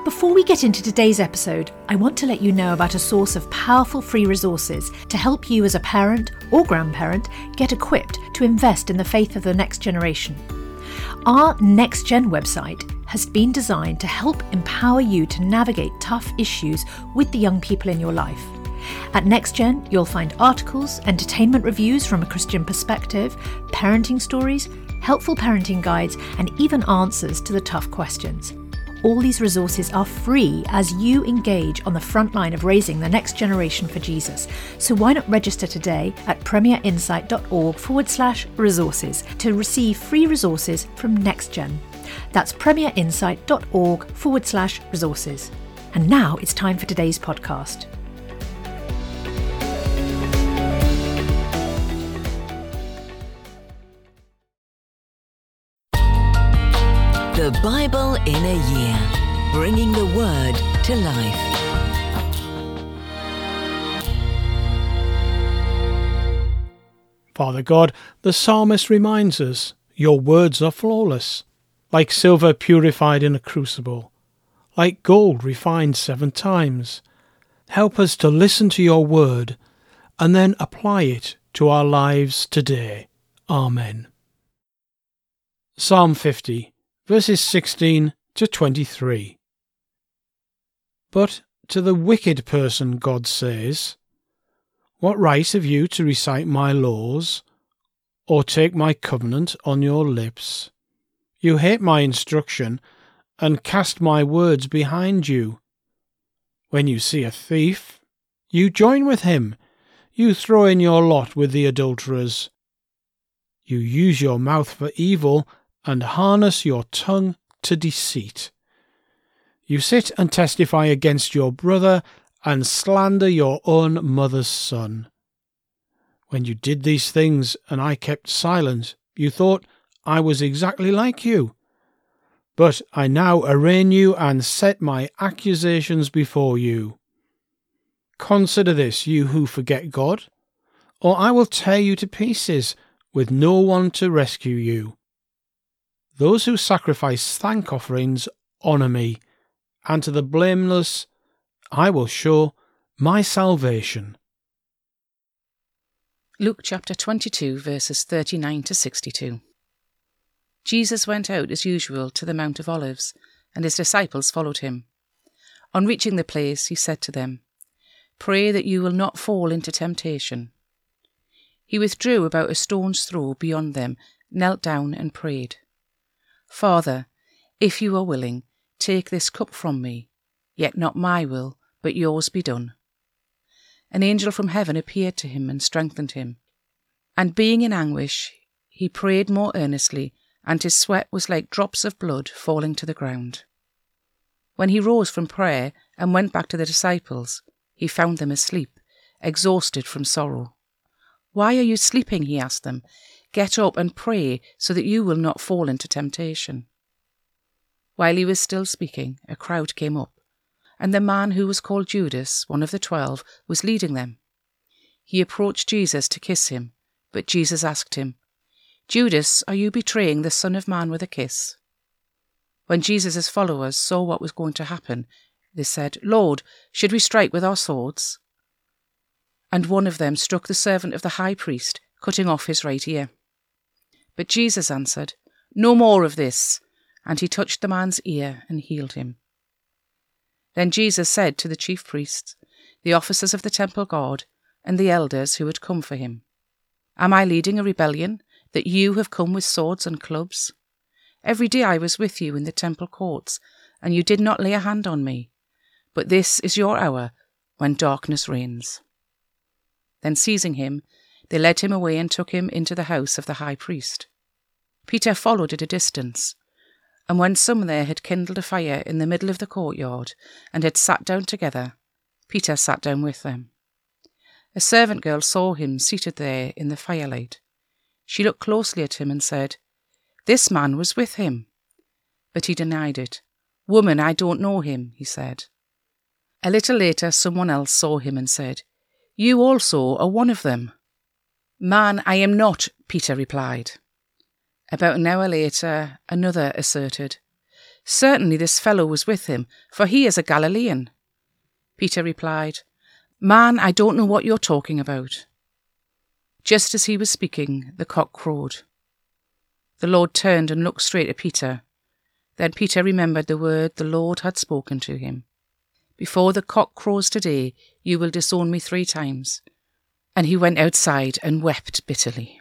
Before we get into today's episode, I want to let you know about a source of powerful free resources to help you as a parent or grandparent get equipped to invest in the faith of the next generation. Our Next Gen website has been designed to help empower you to navigate tough issues with the young people in your life. At NextGen, you'll find articles, entertainment reviews from a Christian perspective, parenting stories, helpful parenting guides, and even answers to the tough questions. All these resources are free as you engage on the front line of raising the next generation for Jesus. So why not register today at premierinsight.org/resources to receive free resources from NextGen. That's premierinsight.org/resources. And now it's time for today's podcast. The Bible in a Year, bringing the Word to life. Father God, the psalmist reminds us, your words are flawless, like silver purified in a crucible, like gold refined 7 times. Help us to listen to your word and then apply it to our lives today. Amen. Psalm 50. Verses 16 to 23. But to the wicked person God says, what right have you to recite my laws, or take my covenant on your lips? You hate my instruction, and cast my words behind you. When you see a thief, you join with him. You throw in your lot with the adulterers. You use your mouth for evil, and harness your tongue to deceit. You sit and testify against your brother, and slander your own mother's son. When you did these things, and I kept silent, you thought I was exactly like you. But I now arraign you and set my accusations before you. Consider this, you who forget God, or I will tear you to pieces, with no one to rescue you. Those who sacrifice thank offerings honour me, and to the blameless I will show my salvation. Luke chapter 22, verses 39 to 62. Jesus went out as usual to the Mount of Olives, and his disciples followed him. On reaching the place, he said to them, "Pray that you will not fall into temptation." He withdrew about a stone's throw beyond them, knelt down and prayed. "Father, if you are willing, take this cup from me, yet not my will, but yours be done." An angel from heaven appeared to him and strengthened him. And being in anguish, he prayed more earnestly, and his sweat was like drops of blood falling to the ground. When he rose from prayer and went back to the disciples, he found them asleep, exhausted from sorrow. "Why are you sleeping?" he asked them. "Get up and pray so that you will not fall into temptation." While he was still speaking, a crowd came up, and the man who was called Judas, one of the 12, was leading them. He approached Jesus to kiss him, but Jesus asked him, "Judas, are you betraying the Son of Man with a kiss?" When Jesus' followers saw what was going to happen, they said, "Lord, should we strike with our swords?" And one of them struck the servant of the high priest, cutting off his right ear. But Jesus answered, "No more of this," and he touched the man's ear and healed him. Then Jesus said to the chief priests, the officers of the temple guard, and the elders who had come for him, "Am I leading a rebellion, that you have come with swords and clubs? Every day I was with you in the temple courts, and you did not lay a hand on me. But this is your hour, when darkness reigns." Then seizing him, they led him away and took him into the house of the high priest. Peter followed at a distance, and when some there had kindled a fire in the middle of the courtyard and had sat down together, Peter sat down with them. A servant girl saw him seated there in the firelight. She looked closely at him and said, "This man was with him." But he denied it. "Woman, I don't know him," he said. A little later someone else saw him and said, "You also are one of them." "Man, I am not," Peter replied. About an hour later, another asserted, "Certainly this fellow was with him, for he is a Galilean." Peter replied, "Man, I don't know what you're talking about." Just as he was speaking, the cock crowed. The Lord turned and looked straight at Peter. Then Peter remembered the word the Lord had spoken to him. "Before the cock crows today, you will disown me 3 times." And he went outside and wept bitterly.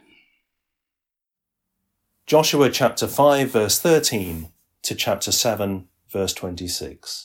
Joshua chapter 5 verse 13 to chapter 7 verse 26.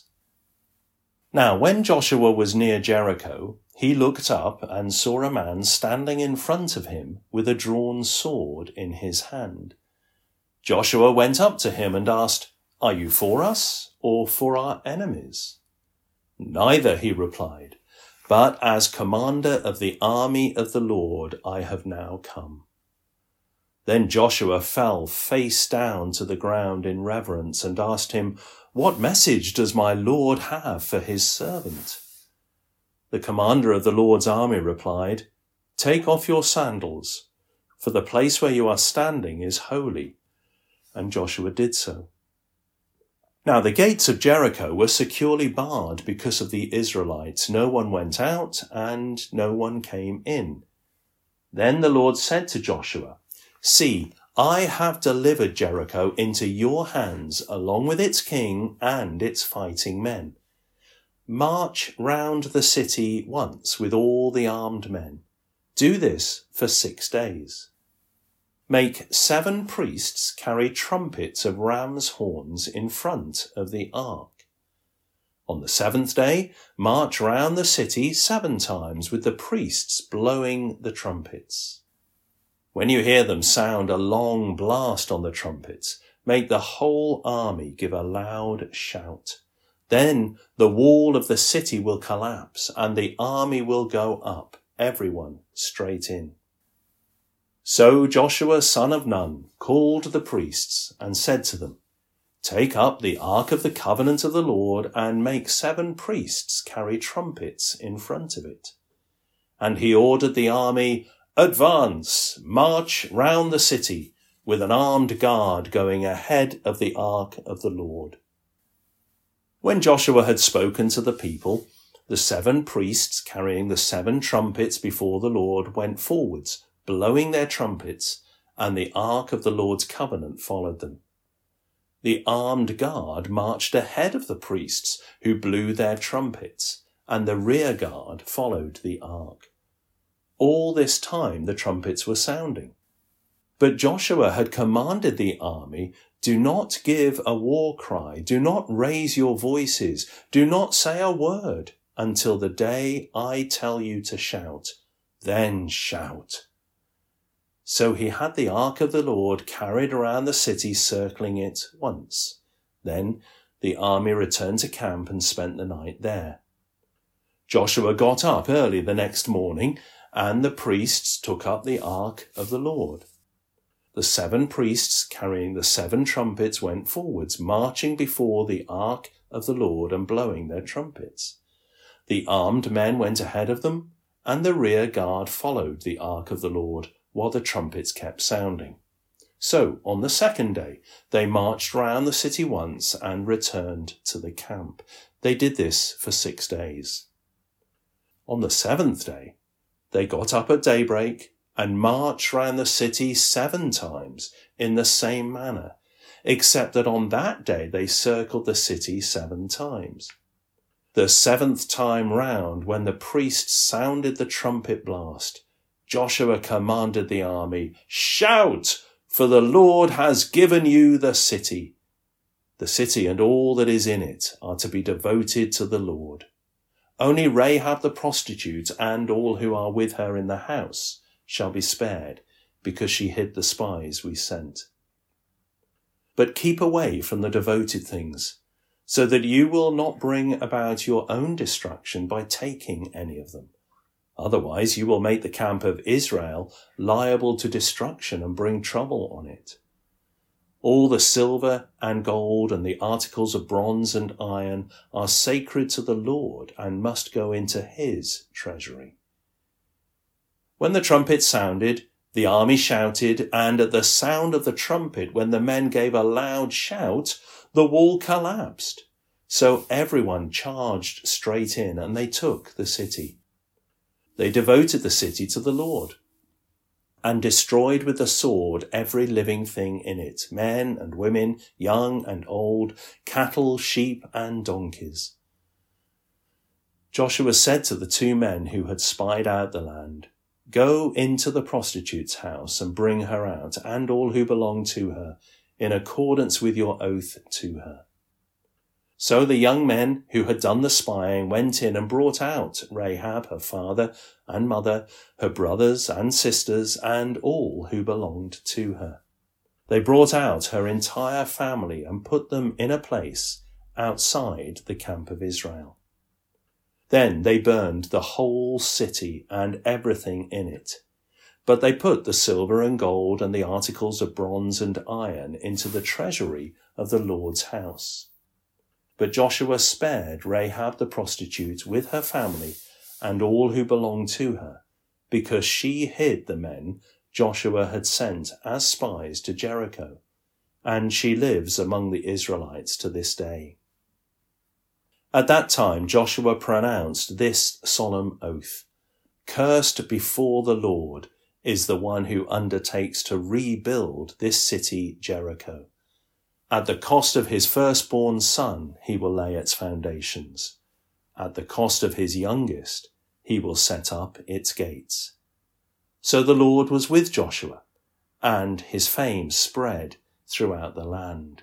Now when Joshua was near Jericho, he looked up and saw a man standing in front of him with a drawn sword in his hand. Joshua went up to him and asked, "Are you for us or for our enemies?" "Neither," he replied, "but as commander of the army of the Lord I have now come." Then Joshua fell face down to the ground in reverence and asked him, "What message does my Lord have for his servant?" The commander of the Lord's army replied, "Take off your sandals, for the place where you are standing is holy." And Joshua did so. Now the gates of Jericho were securely barred because of the Israelites. No one went out and no one came in. Then the Lord said to Joshua, "See, I have delivered Jericho into your hands along with its king and its fighting men. March round the city once with all the armed men. Do this for 6 days. Make 7 priests carry trumpets of ram's horns in front of the ark. On the 7th day, march round the city 7 times with the priests blowing the trumpets. When you hear them sound a long blast on the trumpets, make the whole army give a loud shout. Then the wall of the city will collapse and the army will go up, everyone straight in." So Joshua son of Nun called the priests and said to them, "Take up the ark of the covenant of the Lord and make 7 priests carry trumpets in front of it." And he ordered the army, "Advance, march round the city, with an armed guard going ahead of the ark of the Lord." When Joshua had spoken to the people, the 7 priests carrying the 7 trumpets before the Lord went forwards, blowing their trumpets, and the ark of the Lord's covenant followed them. The armed guard marched ahead of the priests, who blew their trumpets, and the rear guard followed the ark. All this time the trumpets were sounding. But Joshua had commanded the army, "Do not give a war cry, do not raise your voices, do not say a word until the day I tell you to shout, then shout." So he had the ark of the Lord carried around the city, circling it once. Then the army returned to camp and spent the night there. Joshua got up early the next morning, and the priests took up the ark of the Lord. The 7 priests carrying the 7 trumpets went forwards, marching before the ark of the Lord and blowing their trumpets. The armed men went ahead of them, and the rear guard followed the ark of the Lord, while the trumpets kept sounding. So on the 2nd day, they marched round the city once and returned to the camp. They did this for 6 days. On the 7th day, they got up at daybreak and marched round the city 7 times in the same manner, except that on that day they circled the city 7 times. The 7th time round, when the priests sounded the trumpet blast, Joshua commanded the army, "Shout, for the Lord has given you the city. The city and all that is in it are to be devoted to the Lord. Only Rahab the prostitute and all who are with her in the house shall be spared, because she hid the spies we sent. But keep away from the devoted things, so that you will not bring about your own destruction by taking any of them. Otherwise you will make the camp of Israel liable to destruction and bring trouble on it. All the silver and gold and the articles of bronze and iron are sacred to the Lord and must go into his treasury." When the trumpet sounded, the army shouted, and at the sound of the trumpet, when the men gave a loud shout, the wall collapsed. So everyone charged straight in, and they took the city. They devoted the city to the Lord, and destroyed with the sword every living thing in it, men and women, young and old, cattle, sheep, and donkeys. Joshua said to the 2 men who had spied out the land, "Go into the prostitute's house and bring her out, and all who belong to her, in accordance with your oath to her." So the young men who had done the spying went in and brought out Rahab, her father and mother, her brothers and sisters, and all who belonged to her. They brought out her entire family and put them in a place outside the camp of Israel. Then they burned the whole city and everything in it. But they put the silver and gold and the articles of bronze and iron into the treasury of the Lord's house. But Joshua spared Rahab the prostitute with her family and all who belonged to her, because she hid the men Joshua had sent as spies to Jericho, and she lives among the Israelites to this day. At that time Joshua pronounced this solemn oath: "Cursed before the Lord is the one who undertakes to rebuild this city Jericho. At the cost of his firstborn son he will lay its foundations. At the cost of his youngest he will set up its gates." So the Lord was with Joshua, and his fame spread throughout the land.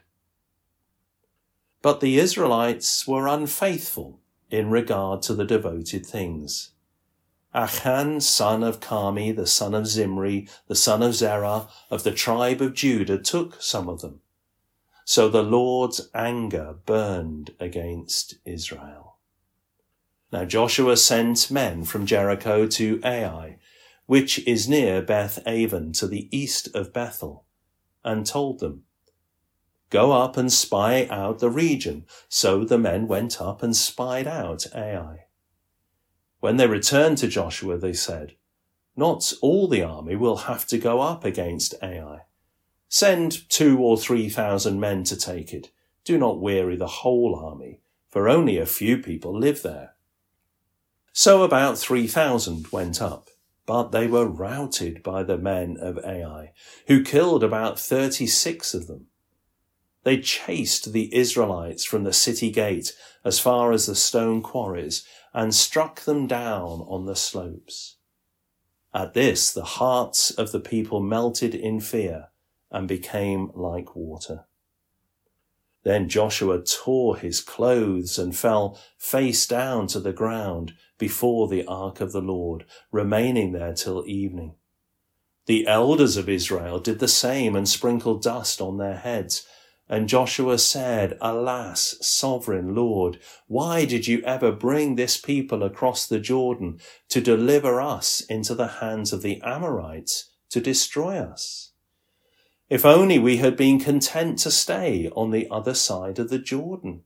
But the Israelites were unfaithful in regard to the devoted things. Achan, son of Carmi, the son of Zimri, the son of Zerah, of the tribe of Judah, took some of them. So the Lord's anger burned against Israel. Now Joshua sent men from Jericho to Ai, which is near Beth-aven, to the east of Bethel, and told them, "Go up and spy out the region." So the men went up and spied out Ai. When they returned to Joshua, they said, "Not all the army will have to go up against Ai. Send 2,000 or 3,000 men to take it. Do not weary the whole army, for only a few people live there." So about 3,000 went up, but they were routed by the men of Ai, who killed about 36 of them. They chased the Israelites from the city gate as far as the stone quarries and struck them down on the slopes. At this, the hearts of the people melted in fear and became like water. Then Joshua tore his clothes and fell face down to the ground before the ark of the Lord, remaining there till evening. The elders of Israel did the same and sprinkled dust on their heads. And Joshua said, "Alas, sovereign Lord, why did you ever bring this people across the Jordan to deliver us into the hands of the Amorites to destroy us? If only we had been content to stay on the other side of the Jordan.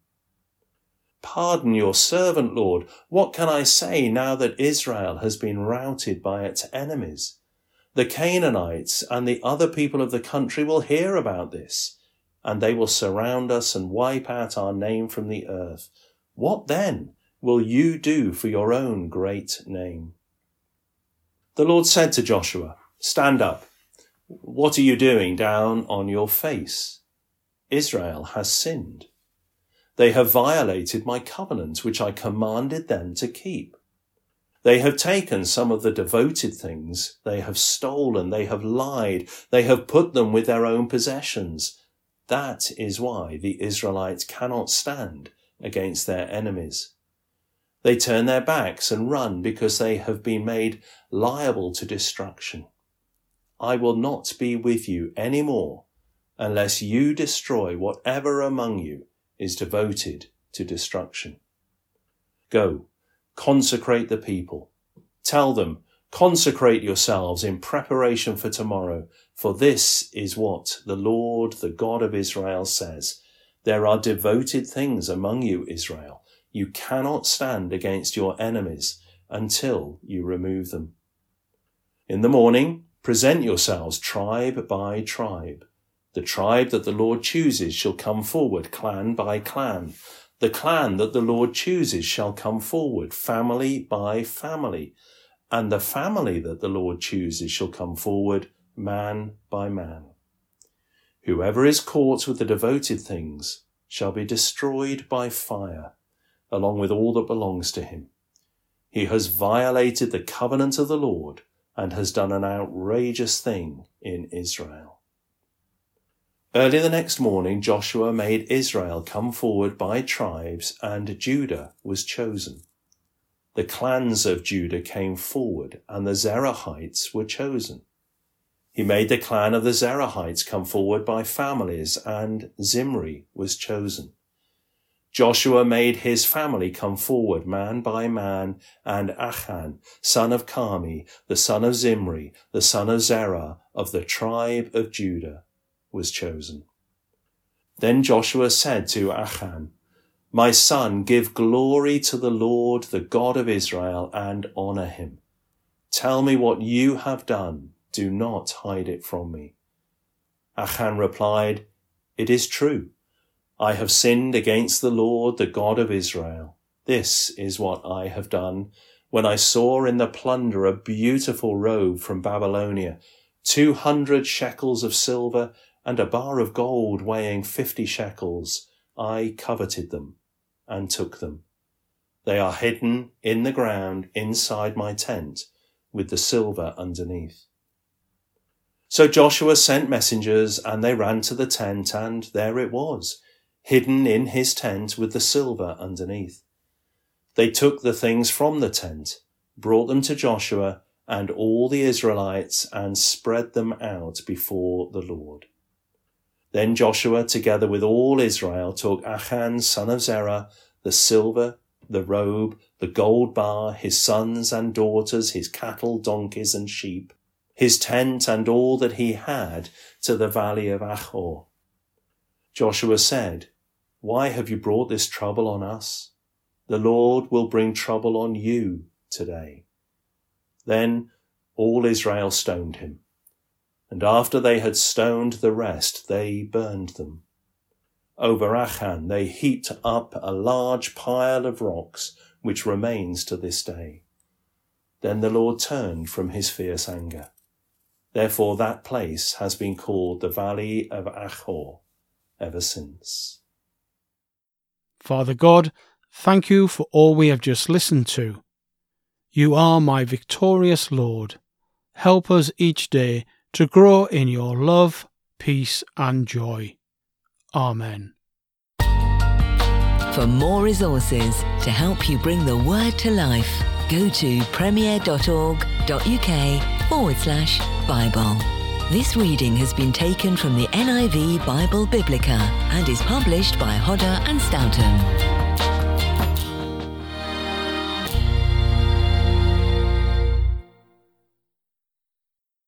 Pardon your servant, Lord. What can I say now that Israel has been routed by its enemies? The Canaanites and the other people of the country will hear about this, and they will surround us and wipe out our name from the earth. What then will you do for your own great name?" The Lord said to Joshua, "Stand up. What are you doing down on your face? Israel has sinned. They have violated my covenant, which I commanded them to keep. They have taken some of the devoted things. They have stolen. They have lied. They have put them with their own possessions. That is why the Israelites cannot stand against their enemies. They turn their backs and run because they have been made liable to destruction. I will not be with you any more unless you destroy whatever among you is devoted to destruction. Go, consecrate the people. Tell them, consecrate yourselves in preparation for tomorrow, for this is what the Lord, the God of Israel, says. There are devoted things among you, Israel. You cannot stand against your enemies until you remove them. In the morning, present yourselves tribe by tribe. The tribe that the Lord chooses shall come forward, clan by clan. The clan that the Lord chooses shall come forward, family by family. And the family that the Lord chooses shall come forward, man by man. Whoever is caught with the devoted things shall be destroyed by fire, along with all that belongs to him. He has violated the covenant of the Lord and has done an outrageous thing in Israel. Early the next morning, Joshua made Israel come forward by tribes, and Judah was chosen. The clans of Judah came forward, and the Zerahites were chosen. He made the clan of the Zerahites come forward by families, and Zimri was chosen. Joshua made his family come forward man by man, and Achan, son of Carmi, the son of Zimri, the son of Zerah, of the tribe of Judah, was chosen. Then Joshua said to Achan, "My son, give glory to the Lord, the God of Israel, and honour him. Tell me what you have done. Do not hide it from me." Achan replied, "It is true. I have sinned against the Lord, the God of Israel. This is what I have done when I saw in the plunder a beautiful robe from Babylonia, 200 shekels of silver, and a bar of gold weighing 50 shekels. I coveted them and took them. They are hidden in the ground inside my tent with the silver underneath." So Joshua sent messengers, and they ran to the tent, and there it was, hidden in his tent with the silver underneath. They took the things from the tent, brought them to Joshua and all the Israelites, and spread them out before the Lord. Then Joshua, together with all Israel, took Achan, son of Zerah, the silver, the robe, the gold bar, his sons and daughters, his cattle, donkeys, and sheep, his tent, and all that he had, to the valley of Achor. Joshua said, "Why have you brought this trouble on us? The Lord will bring trouble on you today." Then all Israel stoned him, and after they had stoned the rest, they burned them. Over Achan they heaped up a large pile of rocks, which remains to this day. Then the Lord turned from his fierce anger. Therefore that place has been called the Valley of Achor ever since. Father God, thank you for all we have just listened to. You are my victorious Lord. Help us each day to grow in your love, peace and joy. Amen. For more resources to help you bring the word to life, go to premier.org.uk/Bible. This reading has been taken from the NIV Bible Biblica and is published by Hodder and Stoughton.